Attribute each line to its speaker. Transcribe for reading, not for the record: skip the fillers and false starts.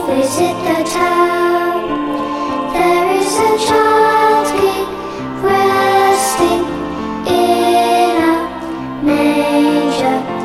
Speaker 1: visit the town. There is a child king resting in a manger.